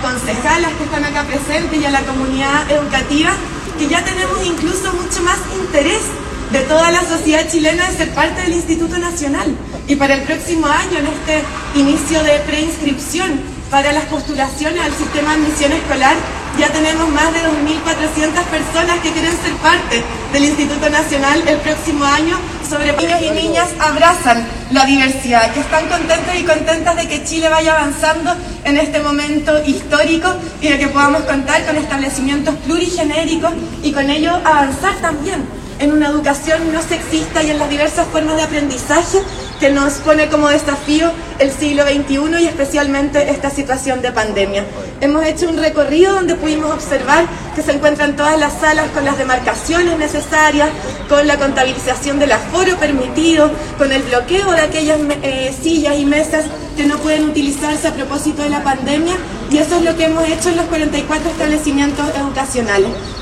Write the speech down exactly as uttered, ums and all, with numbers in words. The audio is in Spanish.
concejalas que están acá presentes y a la comunidad educativa, que ya tenemos incluso mucho más interés de toda la sociedad chilena de ser parte del Instituto Nacional. Y para el próximo año, en este inicio de preinscripción para las postulaciones al sistema de admisión escolar, ya tenemos más de dos mil cuatrocientas personas que quieren ser parte del Instituto Nacional el próximo año. Sobre niños y niñas abrazan la diversidad, que están contentos y contentas de que Chile vaya avanzando en este momento histórico y de que podamos contar con establecimientos plurigenéricos y con ello avanzar también en una educación no sexista y en las diversas formas de aprendizaje que nos pone como desafío el siglo veintiuno y especialmente esta situación de pandemia. Hemos hecho un recorrido donde pudimos observar que se encuentran todas las salas con las demarcaciones necesarias, con la contabilización del aforo permitido, con el bloqueo de aquellas eh, sillas y mesas que no pueden utilizarse a propósito de la pandemia, y eso es lo que hemos hecho en los cuarenta y cuatro establecimientos educacionales.